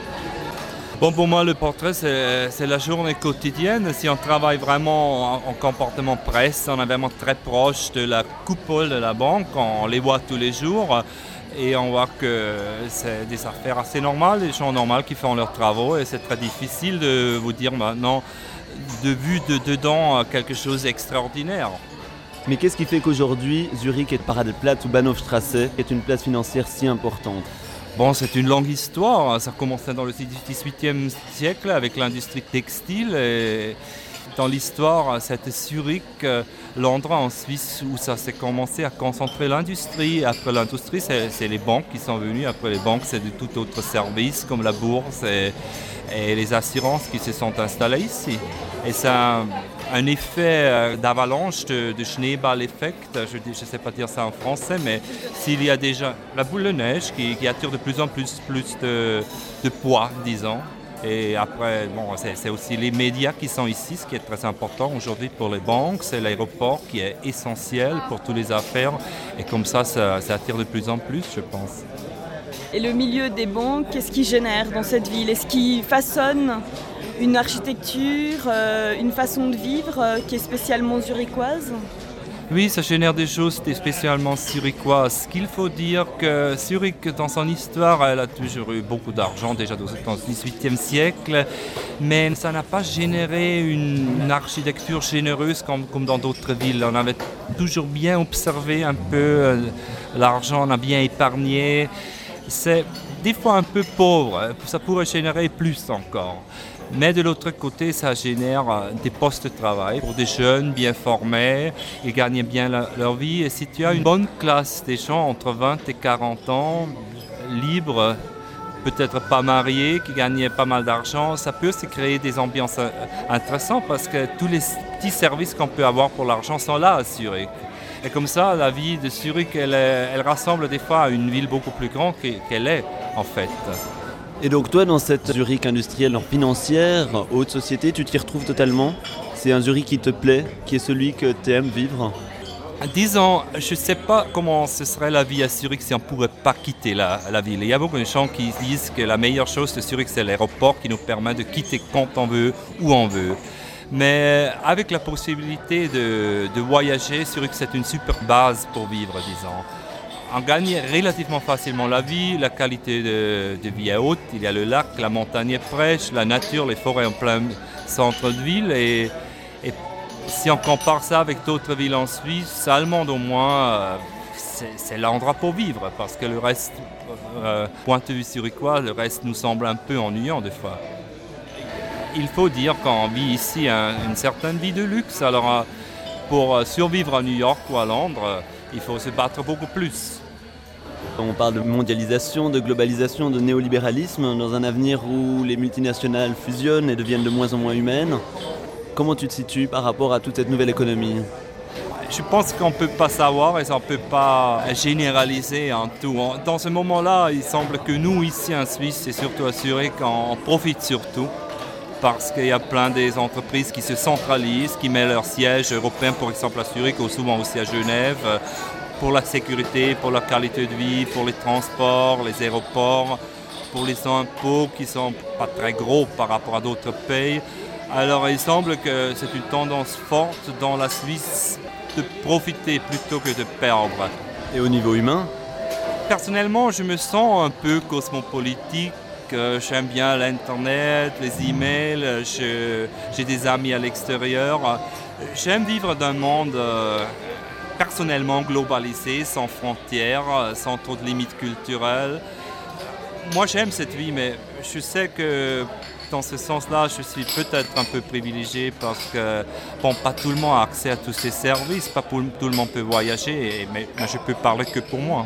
Bon, pour moi, le portrait, c'est, c'est la journée quotidienne. Si on travaille vraiment en, en comportement presse, on est vraiment très proche de la coupole de la banque. On les voit tous les jours. Et on voit que c'est des affaires assez normales, des gens normaux qui font leurs travaux. Et c'est très difficile de vous dire maintenant, de vue de dedans, quelque chose d'extraordinaire. Mais qu'est-ce qui fait qu'aujourd'hui, Zurich et Paradeplatz ou Bahnhofstrasse est une place financière si importante? Bon, c'est une longue histoire. Ça commençait dans le dix-huitième siècle avec l'industrie textile. Et dans l'histoire, c'était Zurich, l'endroit en Suisse où ça s'est commencé à concentrer l'industrie. Après l'industrie, c'est, c'est les banques qui sont venues. Après les banques, c'est de tout autre service comme la bourse et, et les assurances qui se sont installées ici. Et c'est un, un effet d'avalanche, de, de Schneeball-effect, je ne sais pas dire ça en français, mais s'il y a déjà la boule de neige qui, qui attire de plus en plus, plus de, de poids, disons. Et après, bon, c'est, c'est aussi les médias qui sont ici, ce qui est très important aujourd'hui pour les banques. C'est l'aéroport qui est essentiel pour toutes les affaires. Et comme ça, ça, ça attire de plus en plus, je pense. Et le milieu des banques, qu'est-ce qui génère dans cette ville? Est-ce qu'il façonne une architecture, euh, une façon de vivre euh, qui est spécialement zurichoise? Oui, ça génère des choses spécialement zurichoises. Ce qu'il faut dire que Zurich, dans son histoire, elle a toujours eu beaucoup d'argent, déjà dans le dix-huitième siècle, mais ça n'a pas généré une, une architecture généreuse comme, comme dans d'autres villes. On avait toujours bien observé un peu euh, l'argent, on a bien épargné. C'est des fois un peu pauvre, ça pourrait générer plus encore. Mais de l'autre côté, ça génère des postes de travail pour des jeunes bien formés, ils gagnent bien la, leur vie. Et si tu as une bonne classe des gens entre vingt et quarante ans, libres, peut-être pas mariés, qui gagnent pas mal d'argent, ça peut se créer des ambiances intéressantes parce que tous les petits services qu'on peut avoir pour l'argent sont là à Zurich. Et comme ça, la vie de Zurich, elle, elle rassemble des fois à une ville beaucoup plus grande qu'elle est en fait. Et donc toi, dans cette Zurich industrielle financière, haute société, tu t'y retrouves totalement? C'est un Zurich qui te plaît, qui est celui que tu aimes vivre? Disons, je ne sais pas comment ce serait la vie à Zurich si on ne pourrait pas quitter la, la ville. Il y a beaucoup de gens qui disent que la meilleure chose de Zurich, c'est l'aéroport qui nous permet de quitter quand on veut, où on veut. Mais avec la possibilité de, de voyager, Zurich, c'est une super base pour vivre, disons. On gagne relativement facilement la vie, la qualité de, de vie est haute. Il y a le lac, la montagne est fraîche, la nature, les forêts en plein centre de ville. Et, et si on compare ça avec d'autres villes en Suisse, allemande au moins, c'est, c'est l'endroit pour vivre. Parce que le reste, euh, point de vue zurichois, le reste nous semble un peu ennuyant des fois. Il faut dire qu'on vit ici un, une certaine vie de luxe. Alors pour survivre à New York ou à Londres, il faut se battre beaucoup plus. On parle de mondialisation, de globalisation, de néolibéralisme dans un avenir où les multinationales fusionnent et deviennent de moins en moins humaines. Comment tu te situes par rapport à toute cette nouvelle économie? Je pense qu'on ne peut pas savoir et on ne peut pas généraliser en tout. Dans ce moment-là, il semble que nous, ici en Suisse et surtout à Zurich, on profite surtout. Parce qu'il y a plein des entreprises qui se centralisent, qui mettent leur siège européen, par exemple à Zurich ou souvent aussi à Genève, pour la sécurité, pour la qualité de vie, pour les transports, les aéroports, pour les impôts qui ne sont pas très gros par rapport à d'autres pays. Alors il semble que c'est une tendance forte dans la Suisse de profiter plutôt que de perdre. Et au niveau humain? Personnellement, je me sens un peu cosmopolitique. J'aime bien l'Internet, les emails, je, j'ai des amis à l'extérieur. J'aime vivre dans un monde euh, personnellement globalisé, sans frontières, sans trop de limites culturelles. Moi j'aime cette vie, mais je sais que dans ce sens-là, je suis peut-être un peu privilégié parce que bon, pas tout le monde a accès à tous ces services, pas tout le monde peut voyager, mais, mais je peux parler que pour moi.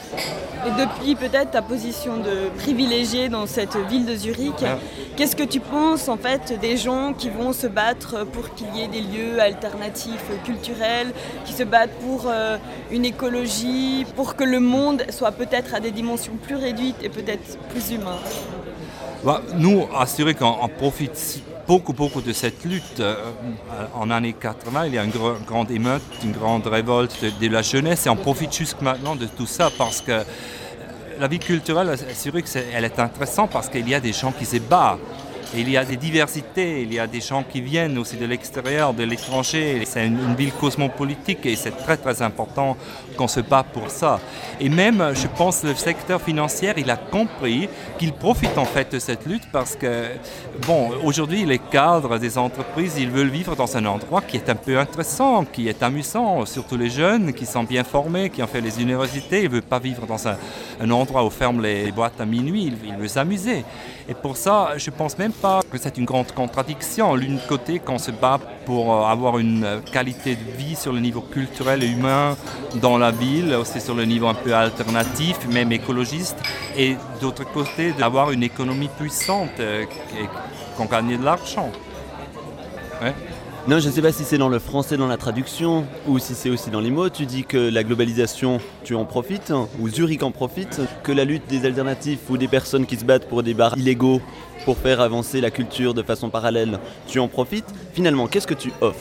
Et depuis peut-être ta position de privilégié dans cette ville de Zurich, ouais. Qu'est-ce que tu penses en fait des gens qui vont se battre pour qu'il y ait des lieux alternatifs culturels, qui se battent pour euh, une écologie, pour que le monde soit peut-être à des dimensions plus réduites et peut-être plus humain? Bah, nous, à Zurich, on, on profite beaucoup, beaucoup de cette lutte. En années quatre-vingts, il y a une gr- grande émeute, une grande révolte de, de la jeunesse et on profite jusque maintenant de tout ça parce que la vie culturelle à Zurich, elle est intéressante parce qu'il y a des gens qui se battent. Et il y a des diversités, il y a des gens qui viennent aussi de l'extérieur, de l'étranger. C'est une, une ville cosmopolitique et c'est très très important qu'on se bat pour ça. Et même, je pense, le secteur financier, il a compris qu'il profite en fait de cette lutte parce que, bon, aujourd'hui, les cadres des entreprises, ils veulent vivre dans un endroit qui est un peu intéressant, qui est amusant, surtout les jeunes qui sont bien formés, qui ont fait les universités. Ils ne veulent pas vivre dans un, un endroit où ferment les, les boîtes à minuit, ils, ils veulent s'amuser. Et pour ça, je pense même pas que c'est une grande contradiction. L'un côté, qu'on se bat pour avoir une qualité de vie sur le niveau culturel et humain dans la ville, aussi sur le niveau un peu alternatif, même écologiste, et d'autre côté, d'avoir une économie puissante et qu'on gagne de l'argent. Ouais. Non, je ne sais pas si c'est dans le français, dans la traduction, ou si c'est aussi dans les mots. Tu dis que la globalisation, tu en profites, ou Zurich en profite, que la lutte des alternatifs ou des personnes qui se battent pour des bars illégaux pour faire avancer la culture de façon parallèle, tu en profites. Finalement, qu'est-ce que tu offres ?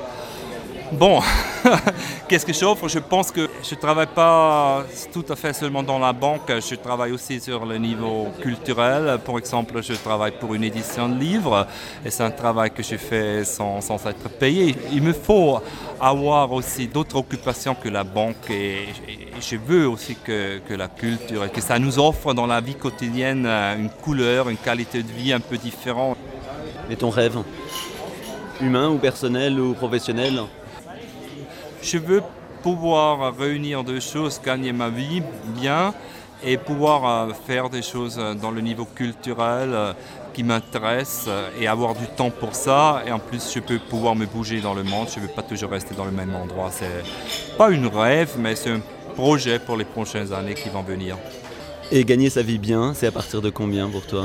Bon, qu'est-ce que j'offre ? Je pense que je ne travaille pas tout à fait seulement dans la banque, je travaille aussi sur le niveau culturel. Par exemple, je travaille pour une édition de livres et c'est un travail que je fais sans, sans être payé. Il me faut avoir aussi d'autres occupations que la banque et, et je veux aussi que, que la culture, que ça nous offre dans la vie quotidienne une couleur, une qualité de vie un peu différente. Et ton rêve ? Humain ou personnel ou professionnel ? Je veux pouvoir réunir deux choses, gagner ma vie bien et pouvoir faire des choses dans le niveau culturel qui m'intéressent et avoir du temps pour ça. Et en plus, je peux pouvoir me bouger dans le monde. Je ne veux pas toujours rester dans le même endroit. C'est pas un rêve, mais c'est un projet pour les prochaines années qui vont venir. Et gagner sa vie bien, c'est à partir de combien pour toi ?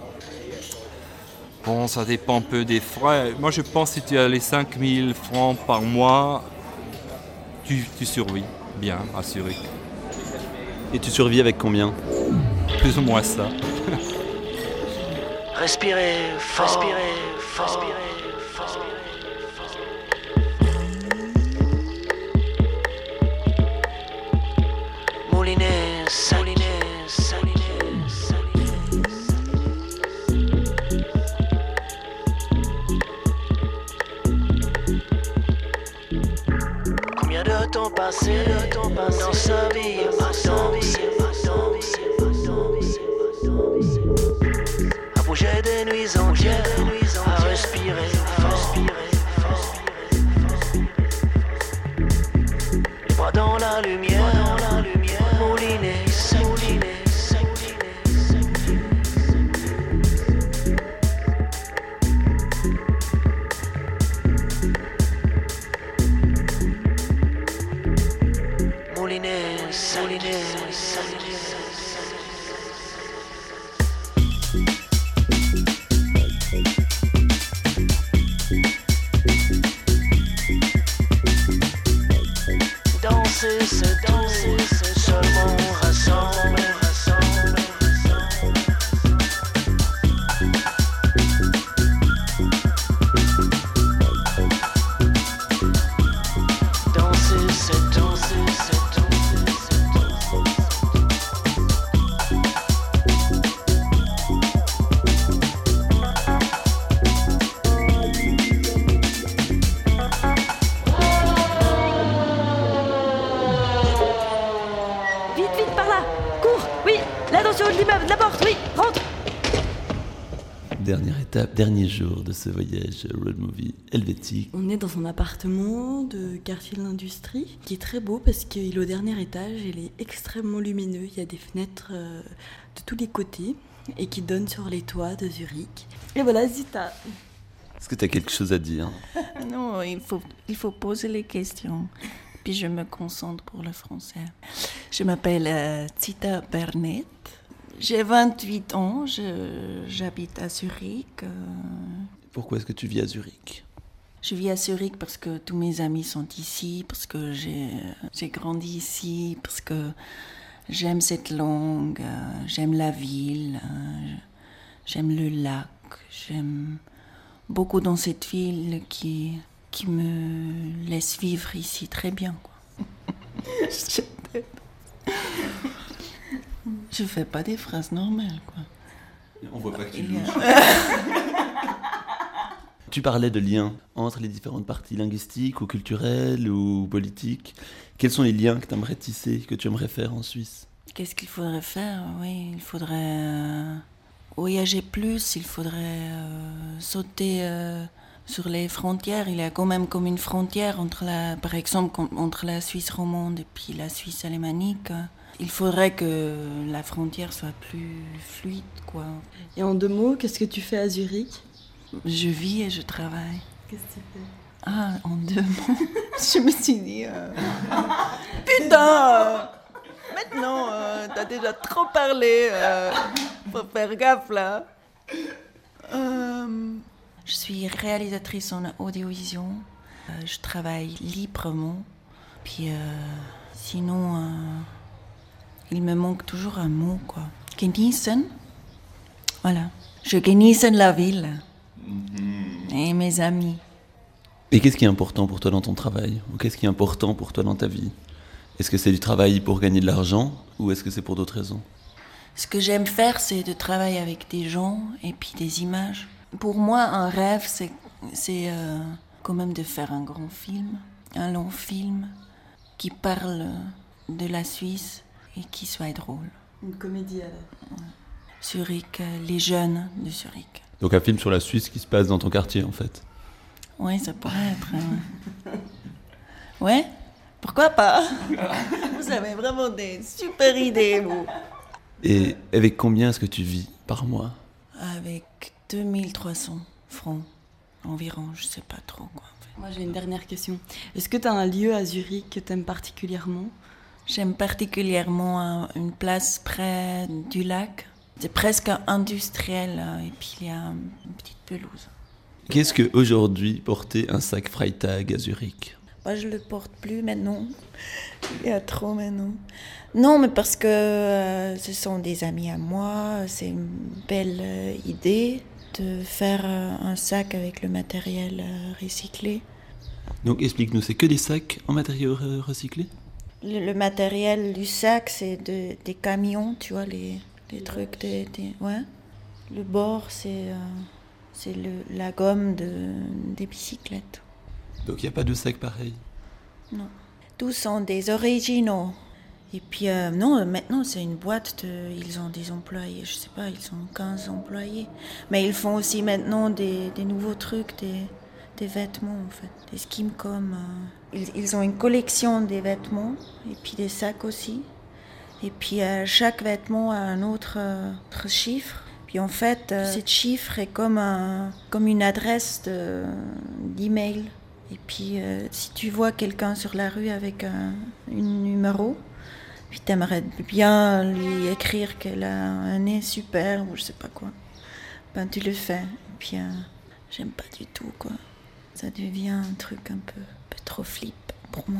Bon, ça dépend un peu des frais. Moi, je pense que si tu as les cinq mille francs par mois, Tu, tu survis bien à Zurich. Et tu survis avec combien ? Plus ou moins ça. Respirez fort, respirez fort, respirez fort. Moulinet, Moulinet, Moulinet, Combien de temps passé, de temps passé dans sa vie, dans sa vie, à bouger des nuits entières, à respirer fort, les bras dans la lumière, dans la lumière, mouliné, mouliné. Danser, c'est danser, c'est seulement rassembler, rassembler, rassembler. Danser, c'est danser, c'est l'immeuble, la porte, oui, rentre. Dernière étape, dernier jour de ce voyage road movie helvétique. On est dans un appartement de quartier de l'industrie qui est très beau parce qu'il est au dernier étage, il est extrêmement lumineux, il y a des fenêtres euh, de tous les côtés et qui donnent sur les toits de Zurich. Et voilà, Zita. Est-ce que tu as quelque chose à dire? Non, il faut, il faut poser les questions. Puis je me concentre pour le français. Je m'appelle euh, Zita Bernet. J'ai vingt-huit ans, je, j'habite à Zurich. Euh... Pourquoi est-ce que tu vis à Zurich? Je vis à Zurich parce que tous mes amis sont ici, parce que j'ai, j'ai grandi ici, parce que j'aime cette langue, euh, j'aime la ville, euh, j'aime le lac, j'aime beaucoup dans cette ville qui, qui me laisse vivre ici très bien, quoi. Je t'aime. Je fais pas des phrases normales, quoi. On voit pas que tu louches. Tu parlais de liens entre les différentes parties linguistiques ou culturelles ou politiques. Quels sont les liens que tu aimerais tisser, que tu aimerais faire en Suisse? Qu'est-ce qu'il faudrait faire? Oui, il faudrait euh, voyager plus, il faudrait euh, sauter euh, sur les frontières. Il y a quand même comme une frontière, entre la, par exemple, entre la Suisse romande et puis la Suisse alémanique. Il faudrait que la frontière soit plus fluide, quoi. Et en deux mots, qu'est-ce que tu fais à Zurich? Je vis et je travaille. Qu'est-ce que tu fais? Ah, en deux mots. Je me suis dit... Euh... Putain, maintenant, euh, t'as déjà trop parlé. Euh, faut faire gaffe, là. Euh... Je suis réalisatrice en audiovisuel. Euh, je travaille librement. Puis, euh, sinon... Euh... Il me manque toujours un mot, quoi. Genießen. Voilà. Je genieße la ville. Mm-hmm. Et mes amis. Et qu'est-ce qui est important pour toi dans ton travail? Ou qu'est-ce qui est important pour toi dans ta vie? Est-ce que c'est du travail pour gagner de l'argent? Ou est-ce que c'est pour d'autres raisons? Ce que j'aime faire, c'est de travailler avec des gens et puis des images. Pour moi, un rêve, c'est, c'est euh, quand même de faire un grand film. Un long film qui parle de la Suisse et qui soit drôle. Une comédie alors. Ouais. Zurich, euh, les jeunes de Zurich. Donc un film sur la Suisse qui se passe dans ton quartier, en fait. Oui, ça pourrait être. Euh... Ouais, pourquoi pas? Vous avez vraiment des super idées, vous. Et avec combien est-ce que tu vis par mois? Avec deux mille trois cents francs environ, je sais pas trop, quoi. En fait. Moi, j'ai une dernière question. Est-ce que tu as un lieu à Zurich que tu aimes particulièrement? J'aime particulièrement une place près du lac. C'est presque industriel et puis il y a une petite pelouse. Qu'est-ce que aujourd'hui porter un sac Freitag à Zurich? Moi, je le porte plus maintenant. Il y a trop maintenant. Non, mais parce que euh, ce sont des amis à moi, c'est une belle euh, idée. de faire un sac avec le matériel recyclé. Donc explique-nous, c'est que des sacs en matériaux re- recyclés ? Le, le matériel du sac, c'est de, des camions, tu vois, les, les trucs, des, des, ouais. Le bord, c'est, euh, c'est le, la gomme de, des bicyclettes. Donc il n'y a pas de sacs pareils ? Non. Tous sont des originaux. Et puis, euh, non, maintenant, c'est une boîte, de, ils ont des employés, je sais pas, ils ont quinze employés. Mais ils font aussi maintenant des, des nouveaux trucs, des, des vêtements, en fait, des skimcom. Euh. Ils, ils ont une collection des vêtements, et puis des sacs aussi. Et puis, euh, chaque vêtement a un autre, euh, autre chiffre. Puis, en fait, euh, ce chiffre est comme, un, comme une adresse de, d'email. Et puis, euh, si tu vois quelqu'un sur la rue avec un, un numéro, puis t'aimerais bien lui écrire qu'elle a un nez super ou je sais pas quoi, ben tu le fais. Et puis, euh, j'aime pas du tout, quoi. Ça devient un truc un peu, un peu trop flip pour moi.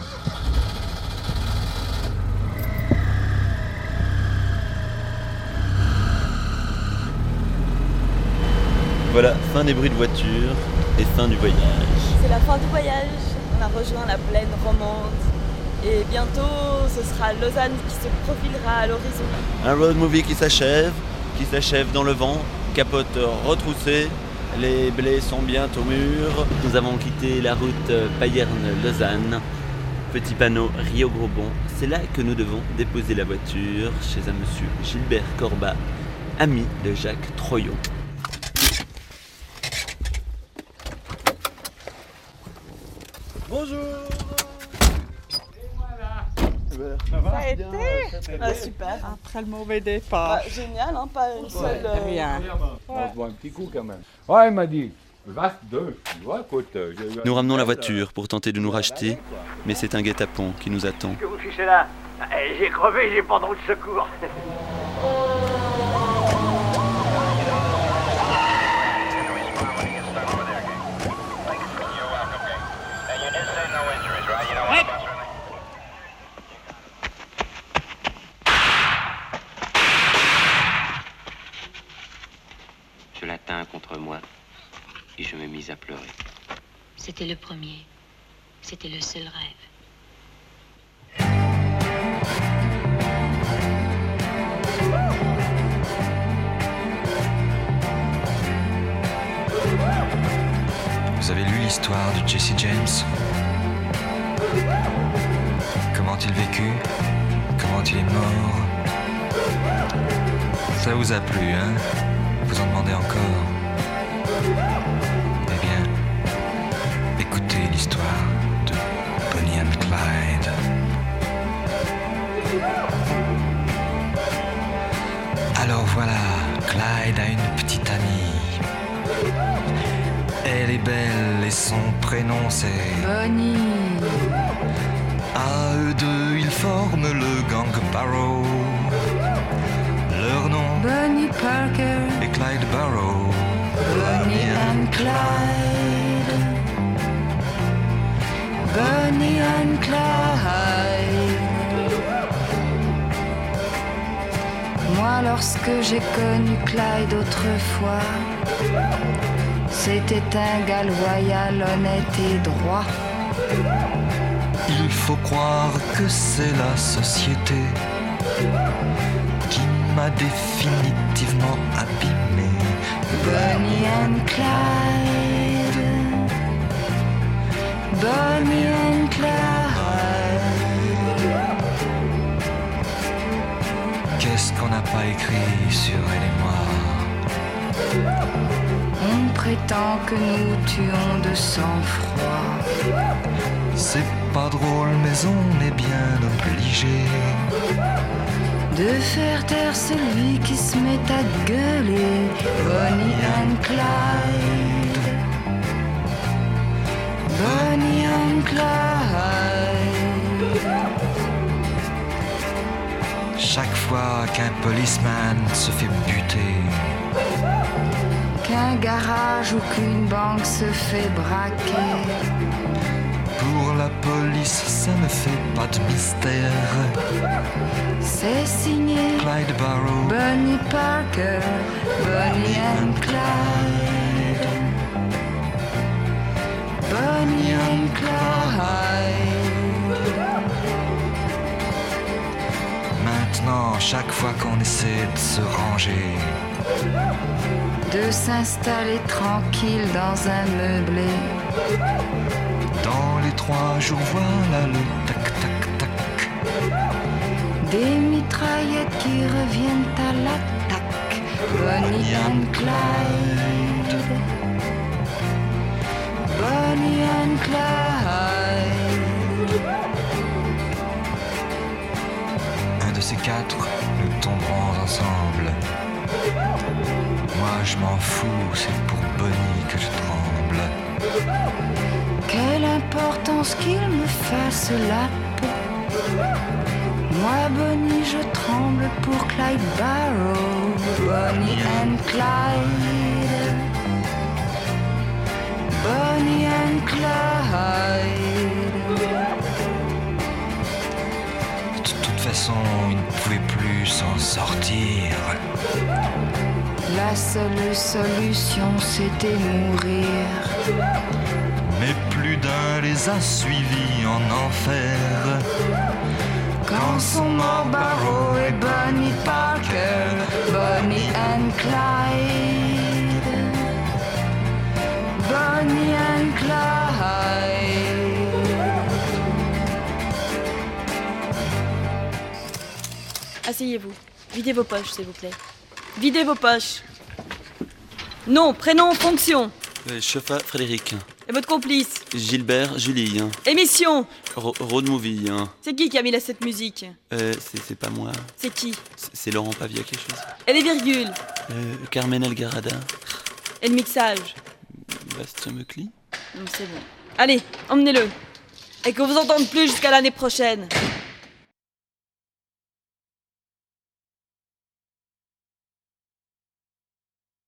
Voilà, fin des bruits de voiture et fin du voyage. C'est la fin du voyage, on a rejoint la plaine romande et bientôt ce sera Lausanne qui se profilera à l'horizon. Un road movie qui s'achève, qui s'achève dans le vent, capote retroussée, les blés sont bientôt mûrs. Nous avons quitté la route Payerne-Lausanne, petit panneau Rio-Grosbon. C'est là que nous devons déposer la voiture chez un monsieur Gilbert Corbat, ami de Jacques Troyon. Bonjour. Ça va? Ça a été ah, super. Après le mauvais départ. Bah, génial, hein, pas une seule... Ouais, rien. On se voit un petit coup quand même. Ouais, il m'a dit, vaste deux. Ouais, écoute, j'ai... Nous ramenons la voiture pour tenter de nous racheter, mais c'est un guet-apens qui nous attend. Que vous fichez là? J'ai crevé, j'ai pas de roue de secours. Je la tins contre moi et je me mis à pleurer. C'était le premier. C'était le seul rêve. Vous avez lu l'histoire de Jesse James? Comment il vécut? Comment il est mort? Ça vous a plu, hein? Vous en demandez encore? Eh bien, écoutez l'histoire de Bonnie and Clyde. Alors voilà, Clyde a une petite amie. Elle est belle et son prénom c'est Bonnie. À eux deux, ils forment le gang Barrow. Leur nom Bonnie Parker et Clyde Barrow. Bonnie and Clyde. Bonnie and Clyde. Moi, lorsque j'ai connu Clyde autrefois, c'était un gars loyal, honnête et droit. Il faut croire que c'est la société qui m'a définitivement abîmé. Bonnie and Clyde. Bonnie and Clyde. Qu'est-ce qu'on n'a pas écrit sur elle et moi? On prétend que nous tuons de sang-froid. C'est pas drôle, mais on est bien obligé de faire taire celui qui se met à gueuler. Bonnie and Clyde. Bonnie and Clyde. Chaque fois qu'un policeman se fait buter, qu'un garage ou qu'une banque se fait braquer, Pour la police, ça ne fait pas de mystère. C'est signé Clyde Barrow, Bonnie Parker, Bonnie and Clyde. Bonnie and Clyde. Maintenant, chaque fois qu'on essaie de se ranger, de s'installer tranquille dans un meublé, dans les trois jours, voilà le tac-tac-tac. Des mitraillettes qui reviennent à l'attaque. Bonnie and Clyde. Bonnie and Clyde. Un de ces quatre, nous tomberons ensemble. Moi je m'en fous, c'est pour Bonnie que je tremble. Quelle importance qu'il me fasse la peau. Moi Bonnie je tremble pour Clyde Barrow. Bonnie and Clyde. Bonnie and Clyde. De toute façon, ils ne pouvaient plus s'en sortir. La seule solution c'était mourir. Mais plus d'un les a suivis en enfer. Quand sont morts Barrow et Bonnie Parker, Bonnie and Clyde. Bonnie and Clyde. Asseyez-vous. Videz vos poches, s'il vous plaît. Videz vos poches. Nom, prénom, fonction. Euh, Chauffat, Frédéric. Et votre complice? Gilbert, Julie. Émission. Ro- Road movie. C'est qui qui a mis là cette musique? Euh, c'est, c'est pas moi. C'est qui? C'est, c'est Laurent Pavia quelque chose. Et les virgules? Euh, Carmen Algarada. Et le mixage? Bastien Mecli. C'est bon. Allez, emmenez-le. Et qu'on vous entende plus jusqu'à l'année prochaine.